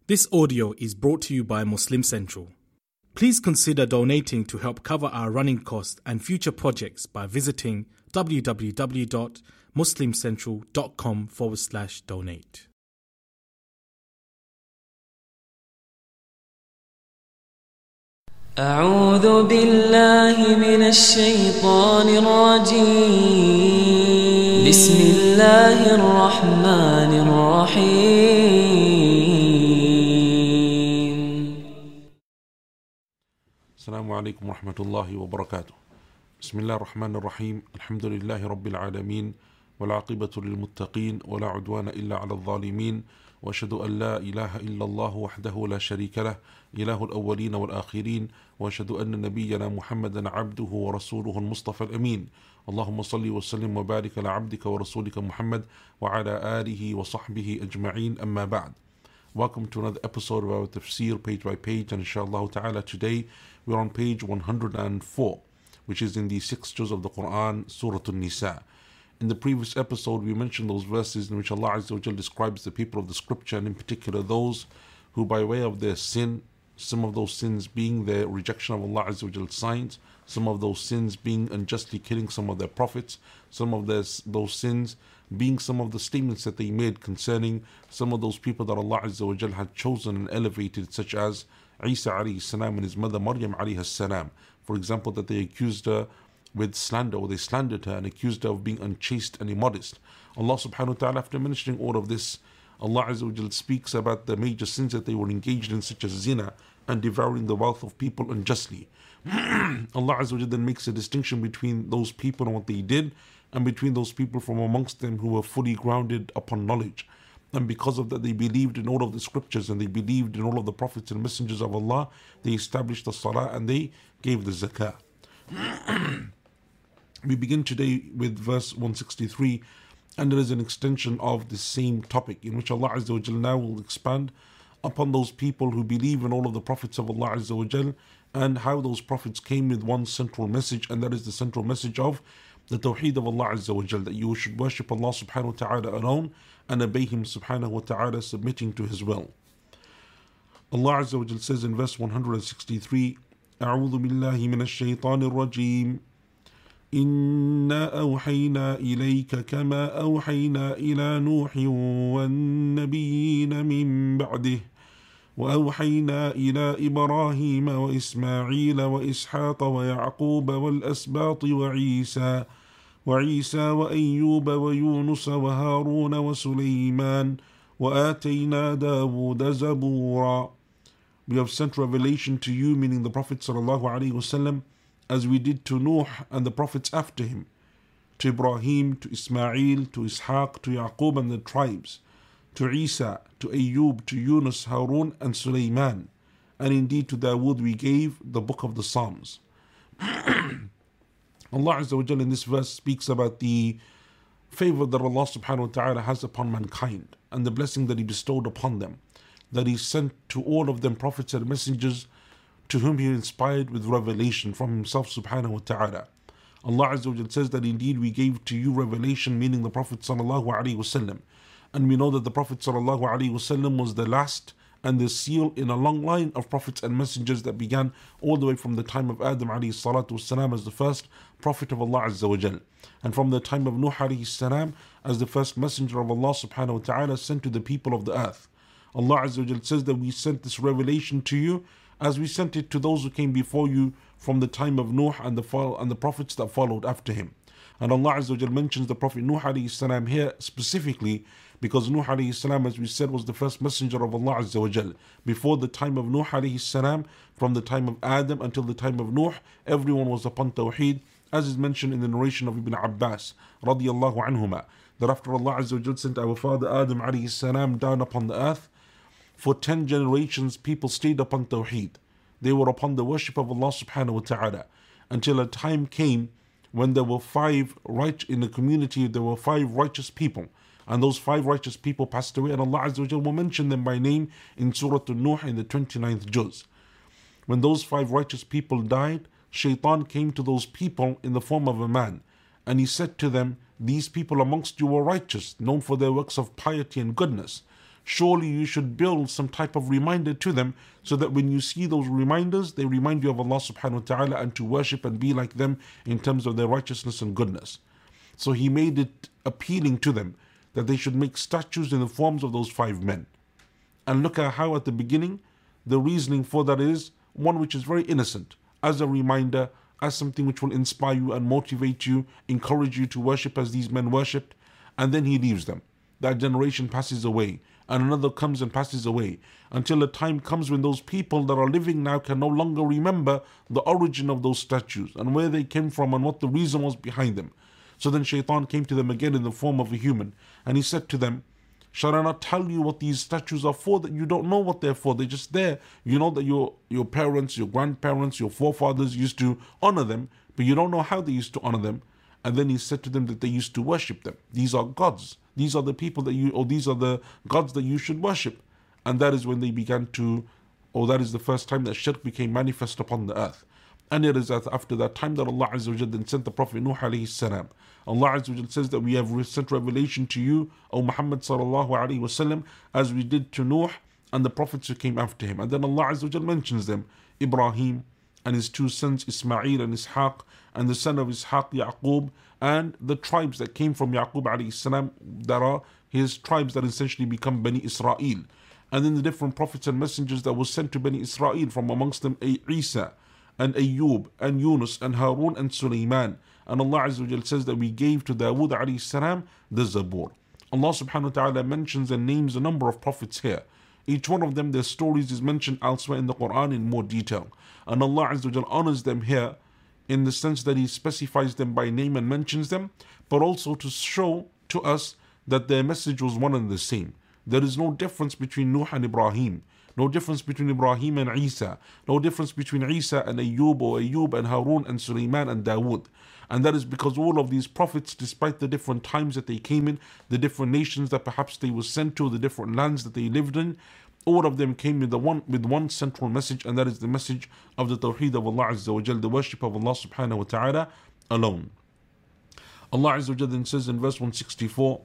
This audio is brought to you by Muslim Central. Please consider donating to help cover our running costs and future projects by visiting www.muslimcentral.com/donate. أعوذ بالله من الشيطان الرجيم بسم الله الرحمن الرحيم السلام عليكم ورحمة الله وبركاته. بسم الله الرحمن الرحيم. الحمد لله رب العالمين والعاقبة للمتقين ولا عدوان إلا على الظالمين، وأشهد أن لا إله إلا الله وحده لا شريك له إله الأولين والآخرين، وأشهد أن نبينا محمدا عبده ورسوله المصطفى الأمين. اللهم صل وسلم وبارك على عبدك ورسولك محمد وعلى آله وصحبه أجمعين. أما بعد. Welcome to another episode of our tafsir page by page, and inshallah ta'ala today we're on page 104, which is in the 6 juz of the Quran, Surah An-Nisa. In the previous episode we mentioned those verses in which Allah Azza wa Jal describes the people of the scripture, and in particular those who by way of their sin, some of those sins being their rejection of Allah Azza wa Jal's signs, some of those sins being unjustly killing some of their prophets, some of those sins being some of the statements that they made concerning some of those people that Allah Azza wa Jal had chosen and elevated, such as Isa alayhi salam and his mother Maryam alayhi salam. For example, that they accused her with slander, or they slandered her and accused her of being unchaste and immodest. Allah subhanahu wa ta'ala, after mentioning all of this, Allah Azza wa Jal speaks about the major sins that they were engaged in, such as zina and devouring the wealth of people unjustly. Allah Azza wa Jal then makes a distinction between those people and what they did, and between those people from amongst them who were fully grounded upon knowledge. And because of that, they believed in all of the scriptures and they believed in all of the prophets and messengers of Allah. They established the salah and they gave the zakah. We begin today with verse 163, and it is an extension of the same topic, in which Allah Azza wa Jal now will expand upon those people who believe in all of the prophets of Allah Azza wa Jal, and how those prophets came with one central message, and that is the central message of the Tawheed of Allah Azza wa Jal, that you should worship Allah subhanahu wa ta'ala alone and obey Him subhanahu wa ta'ala, submitting to His will. Allah Azza wa Jal says in verse 163, أعوذ بالله من الشيطان الرجيم إنا أوحينا إليك كما أوحينا إلى نوح والنبيين من بعده وأوحينا إلى إبراهيم وإسماعيل وإسحاق ويعقوب والأسباط وعيسى وأيوب ويونس وهارون وسليمان وآتينا داود زبورا. We have sent revelation to you, meaning the Prophet sallallahu alaihi wasallam, as we did to Nuh and the prophets after him, to Ibrahim, to Ismail, to Ishaq, to Yaqub and the tribes, to Isa, to Ayyub, to Yunus, Harun and Sulaiman, and indeed to Dawood we gave the book of the Psalms. Allah Azza wa Jalla in this verse speaks about the favor that Allah subhanahu wa ta'ala has upon mankind, and the blessing that He bestowed upon them, that He sent to all of them prophets and messengers to whom He inspired with revelation from Himself subhanahu wa ta'ala. Allah Azza wa Jalla says that indeed we gave to you revelation, meaning the Prophet sallallahu alaihi wasallam. And we know that the Prophet sallallahu alaihi wasallam was the last and the seal in a long line of prophets and messengers that began all the way from the time of Adam alayhi salatu wasalam as the first prophet of Allah Azza wa Jal, and from the time of Nuh alayhi salam as the first messenger of Allah subhanahu wa ta'ala sent to the people of the earth. Allah Azza wa Jal says that we sent this revelation to you as we sent it to those who came before you from the time of Nuh and the prophets that followed after him. And Allah Azza wa Jal mentions the Prophet Nuh alayhi salam here specifically because Nuh alayhi salam, as we said, was the first messenger of Allah Azza wa Jal. Before the time of Nuh alayhi salam, from the time of Adam until the time of Nuh, everyone was upon Tawheed, as is mentioned in the narration of Ibn Abbas radiyallahu anhuma, that after Allah Azza wa Jal sent our father Adam alayhi salam down upon the earth, for 10 generations people stayed upon Tawheed. They were upon the worship of Allah subhanahu wa ta'ala, until a time came when there were in the community there were 5 righteous people, and those 5 righteous people passed away, and Allah Azza wa Jal will mention them by name in Surah An-Nuh in the 29th juz. When those 5 righteous people died, Shaitan came to those people in the form of a man, and he said to them, these people amongst you were righteous, known for their works of piety and goodness. surely you should build some type of reminder to them, so that when you see those reminders, they remind you of Allah subhanahu wa ta'ala and to worship and be like them in terms of their righteousness and goodness. So he made it appealing to them that they should make statues in the forms of those 5 men. And look at how at the beginning, the reasoning for that is one which is very innocent, as a reminder, as something which will inspire you and motivate you, encourage you to worship as these men worshipped. And then he leaves them. That generation passes away, and another comes and passes away, until a time comes when those people that are living now can no longer remember the origin of those statues and where they came from and what the reason was behind them. So then Shaitan came to them again in the form of a human, and he said to them, shall I not tell you what these statues are for, that you don't know what they're for? They're just there. You know that your parents, your grandparents, your forefathers used to honor them, but you don't know how they used to honor them. And then he said to them that they used to worship them. These are gods. These are the people that these are the gods that you should worship. And that is when they began to, that is the first time that shirk became manifest upon the earth. And it is after that time that Allah Azza wa Jal then sent the Prophet Nuh alayhi salam. Allah Azza wa Jal says that we have sent revelation to you, O Muhammad sallallahu alayhi wa sallam, as we did to Nuh and the prophets who came after him. And then Allah Azza wa Jal mentions them, Ibrahim and his 2 sons, Ismail and Ishaq, and the son of Ishaq, Yaqub, and the tribes that came from Yaqub alayhi salam, that are his tribes that essentially become Bani Israel. And then the different prophets and messengers that were sent to Bani Israel, from amongst them Isa and Ayyub and Yunus and Harun and Sulaiman. And Allah Azza wa Jal says that we gave to Dawood alayhi salam the Zabur. Allah subhanahu wa ta'ala mentions and names a number of prophets here. Each one of them, their stories is mentioned elsewhere in the Quran in more detail. And Allah Azza wa Jal honors them here in the sense that He specifies them by name and mentions them, but also to show to us that their message was one and the same. There is no difference between Nuh and Ibrahim, no difference between Ibrahim and Isa, no difference between Isa and Ayyub, or Ayyub and Harun and Sulaiman and Dawood. And that is because all of these prophets, despite the different times that they came in, the different nations that perhaps they were sent to, the different lands that they lived in, all of them came with one central message, and that is the message of the Tawheed of Allah Azza wa Jal, the worship of Allah subhanahu wa ta'ala alone. Allah Azza wa Jal then says in verse 164,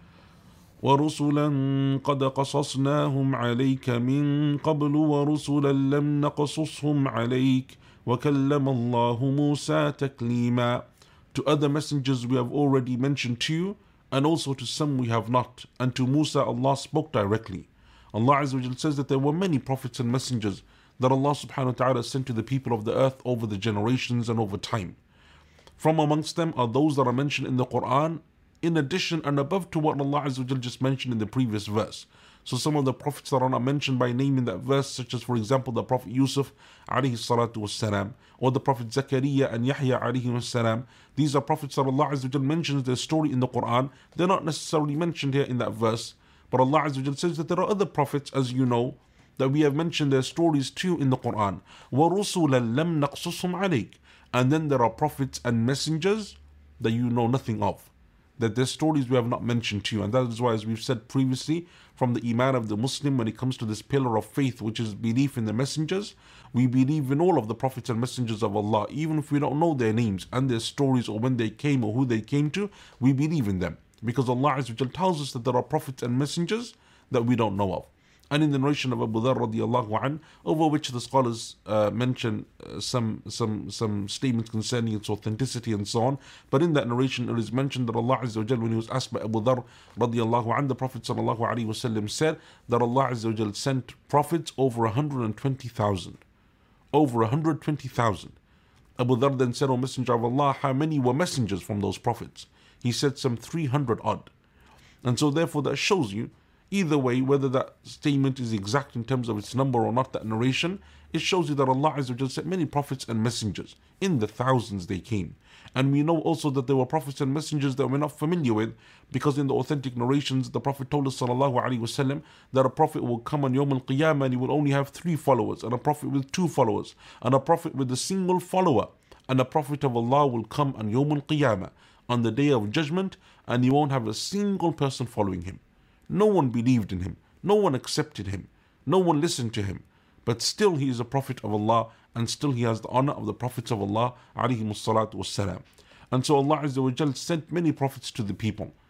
وَرُسُلًا قَدْ قَصَصْنَاهُمْ عَلَيْكَ مِن قَبْلُ وَرُسُلًا لَمْ نَقْصُصْهُمْ عَلَيْكَ وَكَلَّمَ اللَّهُ مُوسَى تَكْلِيمًا. To other messengers we have already mentioned to you, and also to some we have not, and to Musa Allah spoke directly. Allah Azza wa Jal says that there were many prophets and messengers that Allah subhanahu wa ta'ala sent to the people of the earth over the generations and over time. From amongst them are those that are mentioned in the Quran, in addition and above to what Allah Azza wa Jal just mentioned in the previous verse. So some of the prophets that are not mentioned by name in that verse, such as for example the Prophet Yusuf alayhi salatu wassalam, or the Prophet Zakaria and Yahya alayhi wassalam, these are prophets that Allah Azza wa Jal mentions their story in the Quran. They're not necessarily mentioned here in that verse, but Allah Azza wa Jal says that there are other prophets, as you know, that we have mentioned their stories too in the Quran. وَرُسُلًا لَمْ نَقْصُصْهُمْ عَلَيْكَ. And then there are prophets and messengers that you know nothing of, that their stories we have not mentioned to you. And that is why, as we've said previously, from the iman of the Muslim, when it comes to this pillar of faith, which is belief in the messengers, we believe in all of the prophets and messengers of Allah, even if we don't know their names and their stories or when they came or who they came to, we believe in them. Because Allah Azza wa Jal tells us that there are prophets and messengers that we don't know of. And in the narration of Abu Dharr radiallahu anh, over which the scholars mention some statements concerning its authenticity and so on. But in that narration it is mentioned that Allah Azza wa Jal, when he was asked by Abu Dharr radiallahu anh, the Prophet sallallahu alaihi wasallam said that Allah Azza wa Jal sent prophets over 120,000. Over 120,000. Abu Dharr then said, O Messenger of Allah, how many were messengers from those prophets? He said some 300 odd. And so therefore that shows you, either way, whether that statement is exact in terms of its number or not, that narration, it shows you that Allah Azza wa Jal sent many prophets and messengers. In the thousands they came. And we know also that there were prophets and messengers that we're not familiar with, because in the authentic narrations, the Prophet told us sallallahu alaihi wasallam that a prophet will come on Yawm al-Qiyamah and he will only have 3 followers, and a prophet with 2 followers, and a prophet with a single follower, and a prophet of Allah will come on Yawm al-Qiyamah, on the day of judgment, and he won't have a single person following him. No one believed in him, no one accepted him, no one listened to him, but still he is a prophet of Allah, and still he has the honor of the prophets of Allah alayhimus salatu wassalam. And so Allah Azza wa Jal sent many prophets to the people.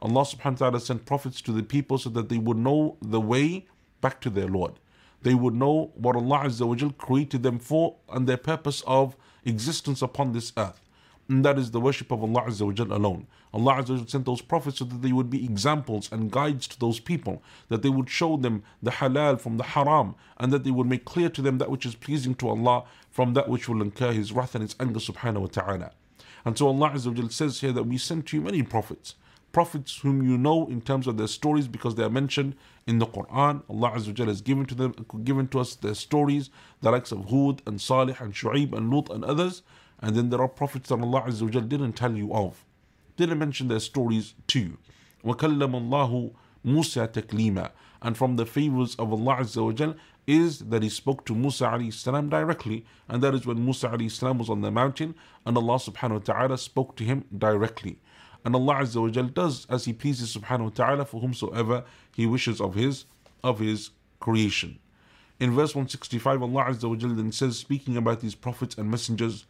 Allah subhanahu wa ta'ala sent prophets to the people so that they would know the way back to their Lord. They would know what Allah Azza wa Jal created them for and their purpose of existence upon this earth. And that is the worship of Allah Azza wa Jal alone. Allah Azza wa Jal sent those prophets so that they would be examples and guides to those people, that they would show them the halal from the haram, and that they would make clear to them that which is pleasing to Allah from that which will incur His wrath and His anger subhanahu wa ta'ala. And so Allah Azza wa Jal says here that we sent to you many prophets whom you know in terms of their stories because they are mentioned in the Quran. Allah Azza wa Jal has given to us their stories, the likes of Hud and Salih and Shu'aib and Lut and others. And then there are prophets that Allah Azza wa Jal didn't tell you of, didn't mention their stories to you. وَكَلَّمَ اللَّهُ مُوسَى تَكْلِيمًا. And from the favors of Allah Azza wa Jal is that He spoke to Musa alayhi salam directly, and that is when Musa alayhi salam was on the mountain and Allah subhanahu wa ta'ala spoke to him directly. And Allah Azza wa Jal does as He pleases subhanahu wa ta'ala for whomsoever He wishes of His creation. In verse 165, Allah Azza wa Jal then says, speaking about these prophets and messengers,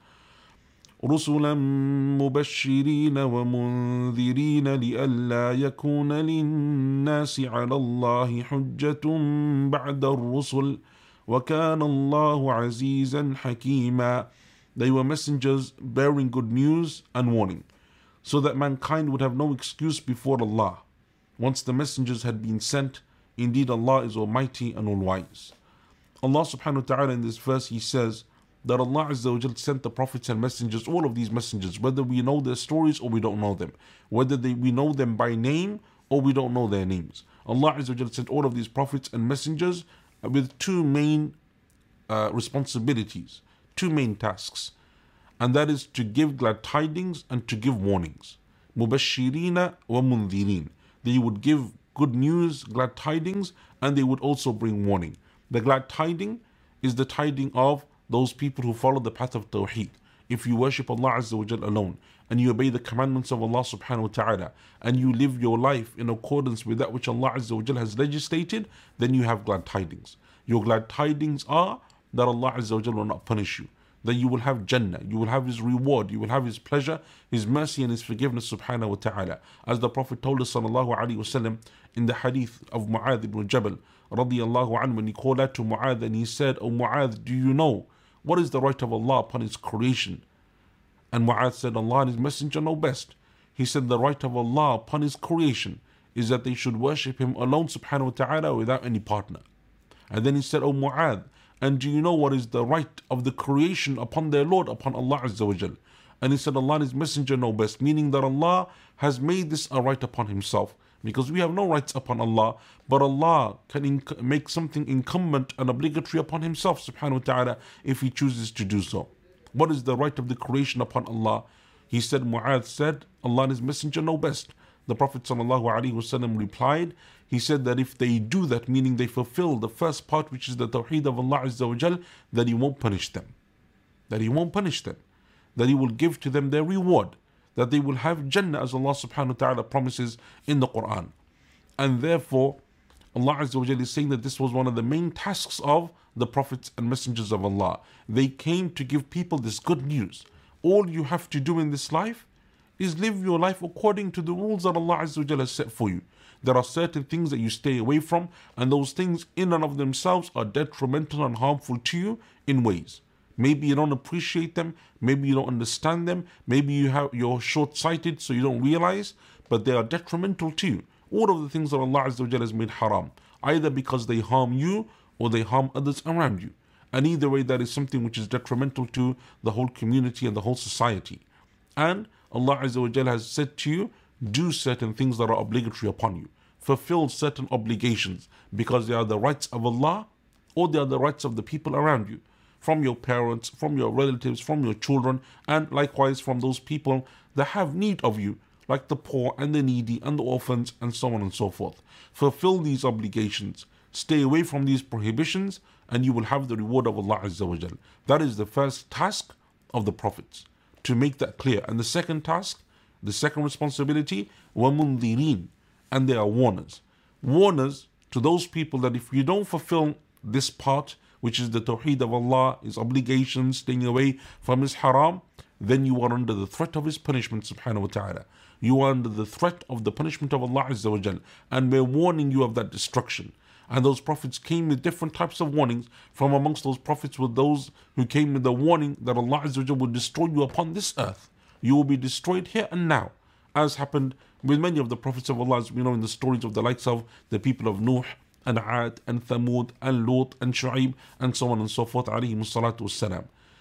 رسلا مبشرين ومنذرين لئلا يكون للناس على الله حجة بعد الرسل وكان الله عزيزا حكيما. They were messengers bearing good news and warning, so that mankind would have no excuse before Allah. Once the messengers had been sent, indeed Allah is Almighty and All-Wise. Allah subhanahu wa ta'ala in this verse, He says that Allah Azza wa Jal sent the prophets and messengers, all of these messengers, whether we know their stories or we don't know them, whether we know them by name or we don't know their names. Allah Azza wa Jal sent all of these prophets and messengers with two main responsibilities, two main tasks, and that is to give glad tidings and to give warnings. Mubashirina wa mundhirin. They would give good news, glad tidings, and they would also bring warning. The glad tiding is the tiding of those people who follow the path of Tawheed. If you worship Allah Azza wa Jal alone, and you obey the commandments of Allah subhanahu wa ta'ala, and you live your life in accordance with that which Allah Azza wa Jal has legislated, then you have glad tidings. Your glad tidings are that Allah Azza wa Jal will not punish you, that you will have Jannah, you will have His reward, you will have His pleasure, His mercy and His forgiveness subhanahu wa ta'ala. As the Prophet told us sallallahu alayhi wa sallam in the hadith of Mu'adh ibn Jabal radiyallahu anhu, when he called out to Mu'adh and he said, "O Mu'adh, do you know what is the right of Allah upon His creation?" And Mu'adh said, "Allah and His Messenger know best." He said, "The right of Allah upon His creation is that they should worship Him alone subhanahu wa ta'ala without any partner." And then he said, "O Mu'adh, and do you know what is the right of the creation upon their Lord, upon Allah Azza wa Jal?" And he said, "Allah and His Messenger know best," meaning that Allah has made this a right upon Himself, because we have no rights upon Allah, but Allah can make something incumbent and obligatory upon Himself subhanahu wa ta'ala if He chooses to do so. What is the right of the creation upon Allah? He said, Mu'adh said, "Allah and His Messenger know best." The Prophet ﷺ replied, he said that if they do that, meaning they fulfill the first part, which is the Tawheed of Allah Azza wa Jal, that He won't punish them. That He won't punish them. That He will give to them their reward. That they will have Jannah, as Allah subhanahu wa ta'ala promises in the Quran. And therefore, Allah Azza wa Jal is saying that this was one of the main tasks of the prophets and messengers of Allah. They came to give people this good news. All you have to do in this life is live your life according to the rules that Allah Azza wa Jal has set for you. There are certain things that you stay away from, and those things in and of themselves are detrimental and harmful to you in ways. Maybe you don't appreciate them, maybe you don't understand them, maybe you're short-sighted so you don't realize, but they are detrimental to you. All of the things that Allah Azza wa Jal has made haram, either because they harm you or they harm others around you. And either way, that is something which is detrimental to the whole community and the whole society. And Allah Azza wa Jal has said to you, do certain things that are obligatory upon you. Fulfill certain obligations because they are the rights of Allah or they are the rights of the people around you. From your parents, from your relatives, from your children, and likewise from those people that have need of you, like the poor and the needy and the orphans and so on and so forth. Fulfill these obligations. Stay away from these prohibitions and you will have the reward of Allah Azza wa Jal. That is the first task of the prophets, to make that clear. And the second task, the second responsibility, وَمُنذِرِينَ, and they are warners. Warners to those people that if you don't fulfill this part, which is the Tawheed of Allah, His obligations, staying away from His haram, then you are under the threat of His punishment subhanahu wa ta'ala. You are under the threat of the punishment of Allah Azza wa Jal, and we're warning you of that destruction. And those prophets came with different types of warnings. From amongst those prophets were those who came with the warning that Allah Azza wa Jal will destroy you upon this earth. You will be destroyed here and now, as happened with many of the prophets of Allah, as we know in the stories of the likes of the people of Nuh and Aad and Thamud and Lut and Shu'aib and so on and so forth, alayhimu salatu wassalam.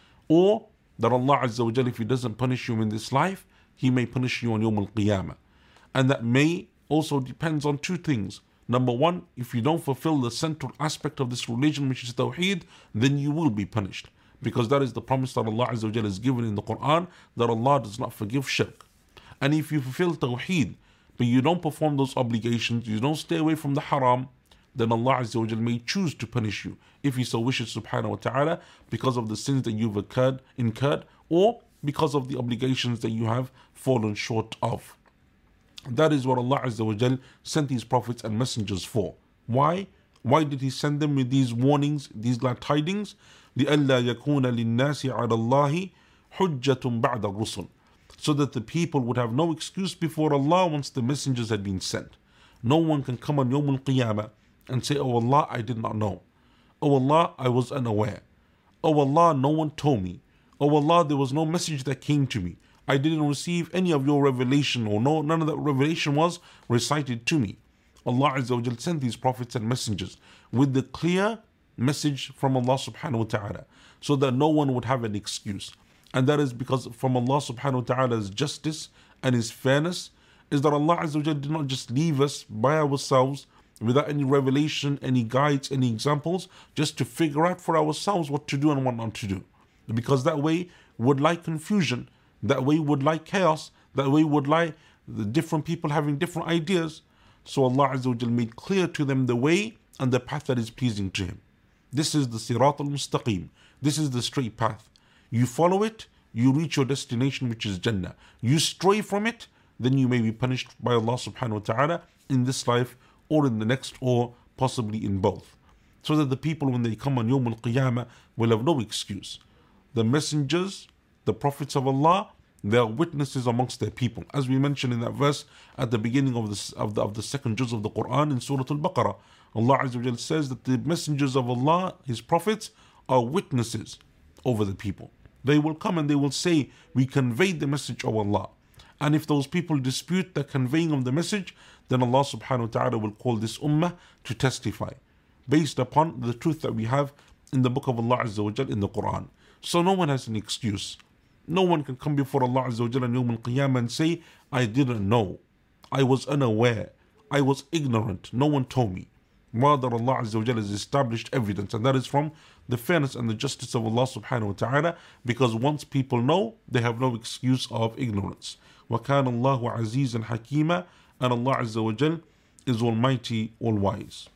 Or that Allah Azza wa Jal, if He doesn't punish you in this life, He may punish you on Yawm al-Qiyamah. And that may also depends on two things. Number one, if you don't fulfill the central aspect of this religion, which is Tawheed, then you will be punished. Because that is the promise that Allah Azza wa Jal has given in the Quran, that Allah does not forgive shirk. And if you fulfill Tawheed, but you don't perform those obligations, you don't stay away from the haram, then Allah Azza wa Jal may choose to punish you, if He so wishes subhanahu wa ta'ala, because of the sins that you've incurred, or because of the obligations that you have fallen short of. That is what Allah Azza wa Jal sent these prophets and messengers for. Why? Why did He send them with these warnings, these glad tidings? لِأَلَّا يَكُونَ لِلنَّاسِ عَلَى اللَّهِ حُجَّةٌ بَعْدَ الرُّسُلِ, so that the people would have no excuse before Allah once the messengers had been sent. No one can come on Yawm al-Qiyamah and say, "Oh Allah, I did not know. Oh Allah, I was unaware. Oh Allah, no one told me. Oh Allah, there was no message that came to me. I didn't receive any of your revelation, or none of that revelation was recited to me." Allah Azza wa Jal sent these prophets and messengers with the clear message from Allah subhanahu wa ta'ala, so that no one would have an excuse. And that is because from Allah subhanahu wa ta'ala's justice and His fairness is that Allah Azza wa Jal did not just leave us by ourselves without any revelation, any guides, any examples, just to figure out for ourselves what to do and what not to do. Because that way would lie confusion, that way would lie chaos, that way would lie the different people having different ideas. So Allah Azza wa Jal made clear to them the way and the path that is pleasing to Him. This is the Sirat al-Mustaqim. This is the straight path. You follow it, you reach your destination, which is Jannah. You stray from it, then you may be punished by Allah subhanahu wa ta'ala in this life or in the next, or possibly in both. So that the people, when they come on Yawm al-Qiyamah, will have no excuse. The messengers, the prophets of Allah, they are witnesses amongst their people. As we mentioned in that verse at the beginning of the second juz of the Quran in Surah Al-Baqarah, Allah Azza wa Jal says that the messengers of Allah, His prophets, are witnesses over the people. They will come and they will say, "We conveyed the message of Allah." And if those people dispute the conveying of the message, then Allah subhanahu wa ta'ala will call this ummah to testify based upon the truth that we have in the book of Allah Azza wa Jal in the Quran. So no one has an excuse. No one can come before Allah Azza wa Jal on Yawm al-Qiyamah and say, "I didn't know. I was unaware. I was ignorant. No one told me." Rather, Allah Azza wa Jal has established evidence, and that is from the fairness and the justice of Allah subhanahu wa ta'ala, because once people know, they have no excuse of ignorance. وَكَانَ اللَّهُ عَزِيزًا حَكِيمًا, and Allah Azza wa Jal is almighty, all-wise.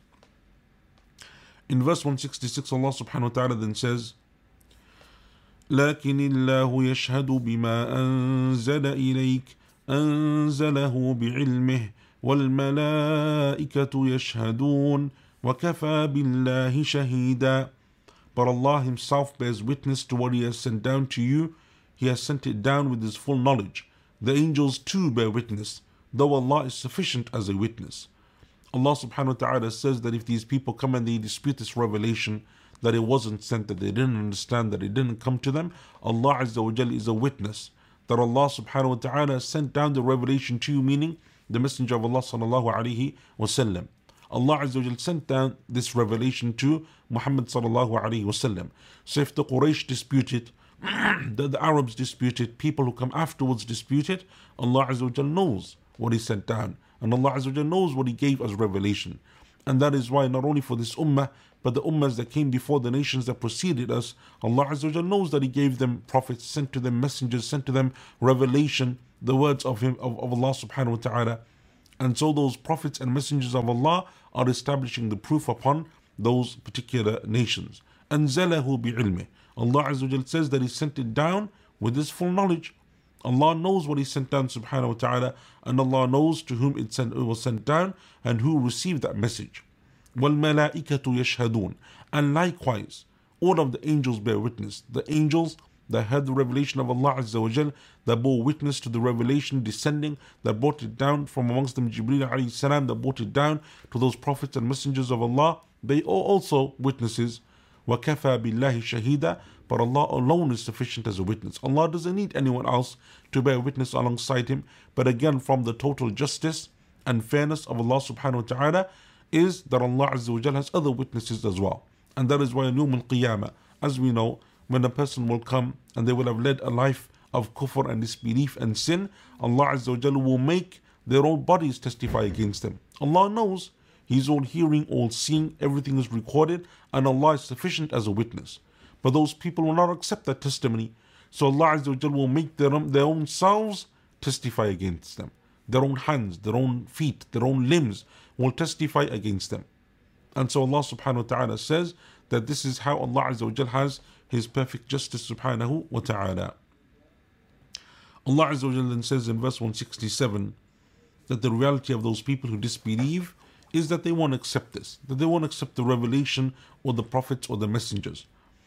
In verse 166, Allah subhanahu wa ta'ala then says, لكن الله يشهد بما أنزل إليك أنزله بعلمه والملائكة يشهدون وكفى بالله شهيدا. But Allah Himself bears witness to what He has sent down to you. He has sent it down with His full knowledge. The angels too bear witness, though Allah is sufficient as a witness. Allah subhanahu wa ta'ala says that if these people come and they dispute this revelation, that it wasn't sent, that they didn't understand, that it didn't come to them, Allah Azza wa Jal is a witness that Allah subhanahu wa ta'ala sent down the revelation to you, meaning the Messenger of Allah sallallahu alayhi wa sallam. Allah Azza wa Jal sent down this revelation to Muhammad sallallahu alayhi wa sallam. So if the Quraysh dispute it, the Arabs dispute it, people who come afterwards dispute it, Allah Azza wa Jal knows what He sent down, and Allah Azza wa Jal knows what He gave as revelation. And that is why not only for this ummah, but the ummahs that came before, the nations that preceded us, Allah Azza wa Jal knows that He gave them prophets, sent to them messengers, sent to them revelation, the words of Him, of Allah subhanahu wa ta'ala. And so those prophets and messengers of Allah are establishing the proof upon those particular nations. أنزله بعلمه. Allah Azza wa Jal says that He sent it down with His full knowledge. Allah knows what He sent down subhanahu wa ta'ala, and Allah knows to whom it was sent down and who received that message. وَالْمَلَائِكَةُ يَشْهَدُونَ. And likewise, all of the angels bear witness. The angels, that heard the revelation of Allah Azza wa Jal, that bore witness to the revelation descending, that brought it down from amongst them, Jibreel alayhi salam, that brought it down to those prophets and messengers of Allah, they are also witnesses. وَكَفَى بِاللَّهِ شَهِيدًا. But Allah alone is sufficient as a witness. Allah doesn't need anyone else to bear witness alongside Him. But again, from the total justice and fairness of Allah subhanahu wa ta'ala is that Allah Azza wa Jal has other witnesses as well. And that is why on Yawm al-Qiyamah, as we know, when a person will come and they will have led a life of kufr and disbelief and sin, Allah Azza wa Jalla will make their own bodies testify against them. Allah knows, He's all hearing, all seeing, everything is recorded, and Allah is sufficient as a witness. But those people will not accept that testimony. So Allah Azza wa Jalla will make their own selves testify against them. Their own hands, their own feet, their own limbs will testify against them. And so Allah subhanahu wa ta'ala says that this is how Allah Azza wa Jalla has His perfect justice subhanahu wa ta'ala. Allah Azza wa Jalla then says in verse 167 that the reality of those people who disbelieve is that they won't accept this, that they won't accept the revelation or the prophets or the messengers.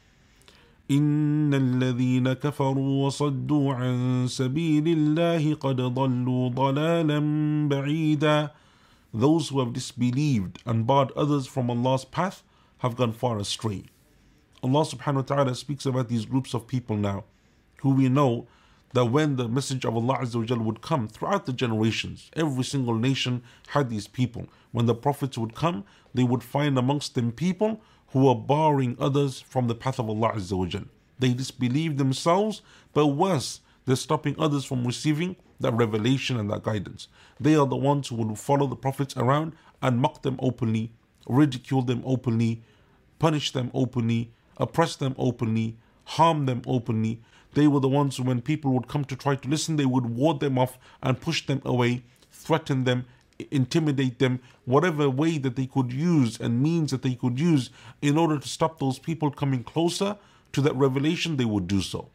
إن الذين كفروا وصدوا عن سبيل الله قد ضلوا ضلالا بعيدا. Those who have disbelieved and barred others from Allah's path have gone far astray. Allah subhanahu wa ta'ala speaks about these groups of people now, who we know that when the message of Allah Azza wa Jalla would come throughout the generations, every single nation had these people. When the prophets would come, they would find amongst them people who are barring others from the path of Allah Azza wa Jalla. They disbelieve themselves, but worse, they're stopping others from receiving that revelation and that guidance. They are the ones who would follow the prophets around and mock them openly, ridicule them openly, punish them openly, oppress them openly, harm them openly. They were the ones who, when people would come to try to listen, they would ward them off and push them away, threaten them, intimidate them, whatever way that they could use and means that they could use in order to stop those people coming closer to that revelation, they would do so.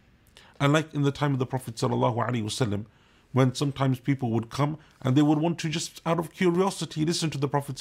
And like in the time of the Prophet ﷺ, when sometimes people would come and they would want to just out of curiosity listen to the Prophet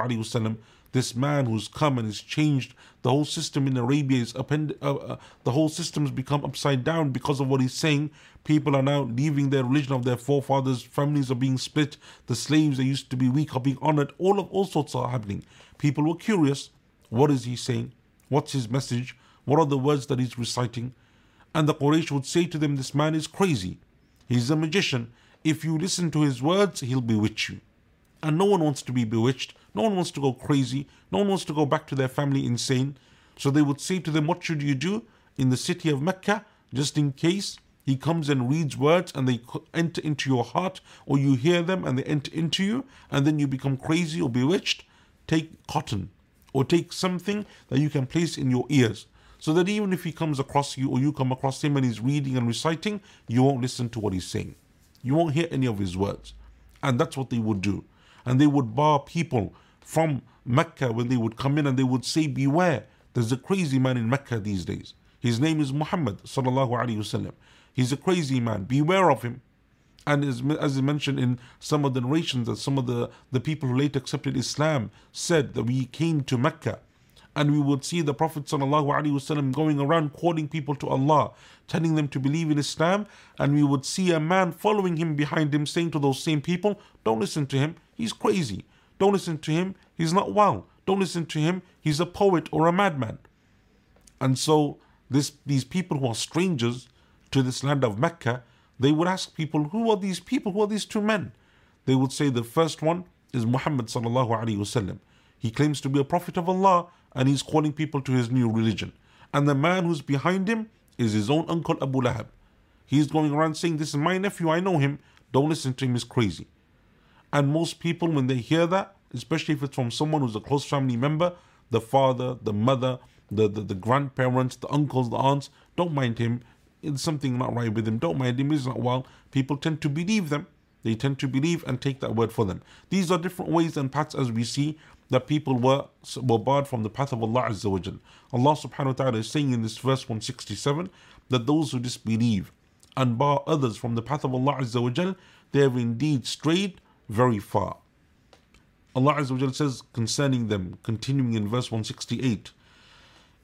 ﷺ, this man who's come and has changed the whole system in Arabia, the whole system's become upside down because of what he's saying. People are now leaving their religion of their forefathers, families are being split, the slaves that used to be weak are being honored, all sorts are happening. People were curious, what is he saying? What's his message? What are the words that he's reciting? And the Quraysh would say to them, this man is crazy. He's a magician. If you listen to his words, he'll bewitch you. And no one wants to be bewitched. No one wants to go crazy. No one wants to go back to their family insane. So they would say to them, what should you do in the city of Mecca, just in case he comes and reads words and they enter into your heart, or you hear them and they enter into you, and then you become crazy or bewitched? Take cotton or take something that you can place in your ears, so that even if he comes across you or you come across him and he's reading and reciting, you won't listen to what he's saying. You won't hear any of his words. And that's what they would do. And they would bar people from Mecca when they would come in, and they would say, beware, there's a crazy man in Mecca these days. His name is Muhammad sallallahu alaihi wasallam. He's a crazy man. Beware of him. And as I mentioned in some of the narrations, that some of the people who later accepted Islam said that we came to Mecca and we would see the Prophet ﷺ going around calling people to Allah, telling them to believe in Islam, and we would see a man following him behind him saying to those same people, don't listen to him, he's crazy. Don't listen to him, he's not well. Don't listen to him, he's a poet or a madman. And so these people who are strangers to this land of Mecca, they would ask people, who are these people? Who are these two men? They would say the first one is Muhammad ﷺ. He claims to be a prophet of Allah, and he's calling people to his new religion. And the man who's behind him is his own uncle Abu Lahab. He's going around saying, this is my nephew, I know him, don't listen to him, he's crazy. And most people, when they hear that, especially if it's from someone who's a close family member, the father, the mother, the grandparents, the uncles, the aunts, don't mind him, it's something not right with him, don't mind him, he's not well. People tend to believe them. They tend to believe and take that word for them. These are different ways and paths, as we see, that people were barred from the path of Allah Azza wa Jal. Allah subhanahu wa ta'ala is saying in this verse 167 that those who disbelieve and bar others from the path of Allah Azza wa Jal, they have indeed strayed very far. Allah Azza wa Jal says concerning them, continuing in verse 168,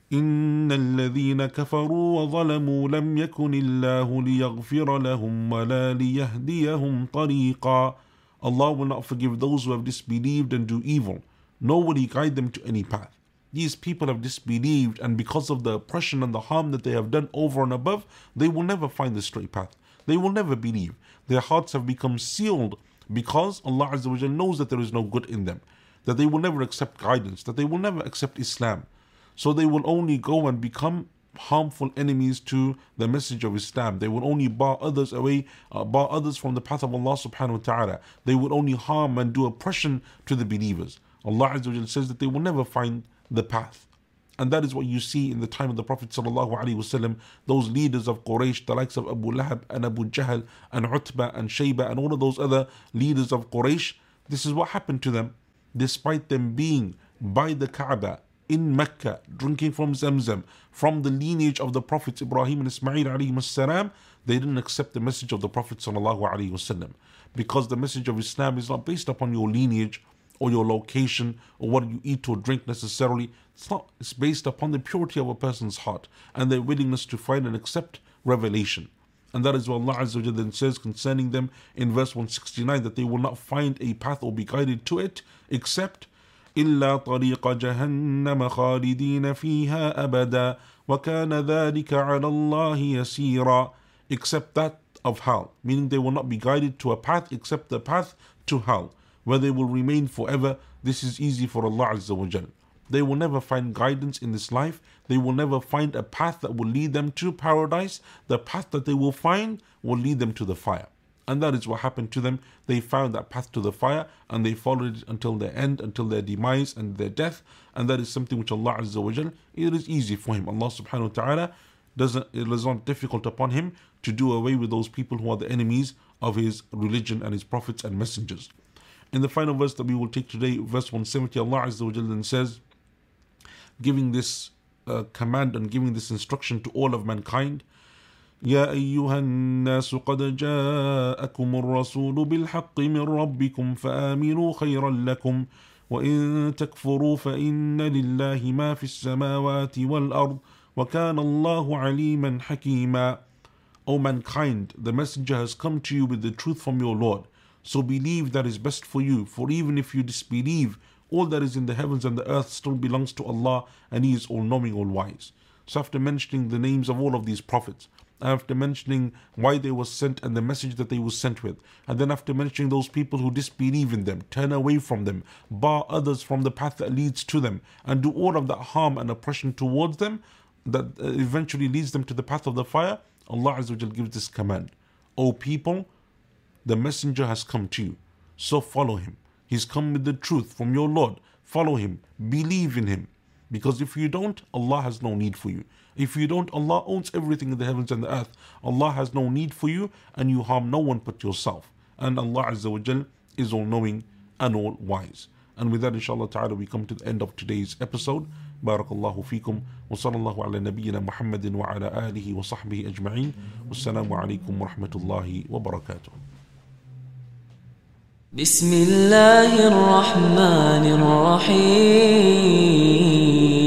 إن الذين كفروا وظلموا لم يكن الله ليغفر لهم ولا ليهديهم طريقا. Allah will not forgive those who have disbelieved and do evil, nor will He guide them to any path. These people have disbelieved, and because of the oppression and the harm that they have done over and above, they will never find the straight path. They will never believe. Their hearts have become sealed because Allah Azza wa Jal knows that there is no good in them, that they will never accept guidance, that they will never accept Islam. So they will only go and become harmful enemies to the message of Islam. They will only bar others away, bar others from the path of Allah subhanahu wa ta'ala. They will only harm and do oppression to the believers. Allah Azza wa Jal says that they will never find the path. And that is what you see in the time of the Prophet sallallahu alaihi wasallam. Those leaders of Quraysh, the likes of Abu Lahab and Abu Jahl and Utbah and Shayba and all of those other leaders of Quraysh, this is what happened to them. Despite them being by the Kaaba in Mecca, drinking from Zamzam, from the lineage of the Prophets Ibrahim and Ismail alayhi salam, they didn't accept the message of the Prophet sallallahu alaihi wasallam, because the message of Islam is not based upon your lineage or your location or what you eat or drink necessarily. It's not. It's based upon the purity of a person's heart and their willingness to find and accept revelation. And that is what Allah Azza wa Jalla then says concerning them in verse 169, that they will not find a path or be guided to it except إلا طريق جهنم خالدين فيها أبدا وكان ذلك على الله يسيرا, except that of hell, meaning they will not be guided to a path except the path to hell, where they will remain forever. This is easy for Allah Azza wa Jal. They will never find guidance in this life. They will never find a path that will lead them to paradise. The path that they will find will lead them to the fire. And that is what happened to them. They found that path to the fire and they followed it until their end, until their demise and their death. And that is something which Allah Azza wa Jal, it is easy for Him. Allah subhanahu wa ta'ala, it is not difficult upon Him to do away with those people who are the enemies of His religion and His prophets and messengers. In the final verse that we will take today, verse 170, Allah Azza wa Jal then says, giving this command and giving this instruction to all of mankind, يا أيها الناس قد جاءكم الرسول بالحق من ربكم فآمنوا خيرا لكم وإن تكفروا فإن لله ما في السماوات والأرض وكان الله عليما حكيما. O mankind, the messenger has come to you with the truth from your Lord. So believe that is best for you, for even if you disbelieve, all that is in the heavens and the earth still belongs to Allah, and He is all-knowing, all-wise. So after mentioning the names of all of these prophets, after mentioning why they were sent and the message that they were sent with, and then after mentioning those people who disbelieve in them, turn away from them, bar others from the path that leads to them, and do all of that harm and oppression towards them that eventually leads them to the path of the fire, Allah Azza wa Jal gives this command: O people, the messenger has come to you, so follow him. He's come with the truth from your Lord. Follow him, believe in him, because if you don't, Allah has no need for you. If you don't, Allah owns everything in the heavens and the earth. Allah has no need for you, and you harm no one but yourself. And Allah Azza wa Jal is all-knowing and all-wise. And with that, inshallah ta'ala, we come to the end of today's episode. Barakallahu feekum. Wa sallallahu ala nabiyyina Muhammadin wa ala alihi wa sahbihi ajma'in. Wassalamu alaikum wa rahmatullahi wa barakatuh. بسم الله الرحمن الرحيم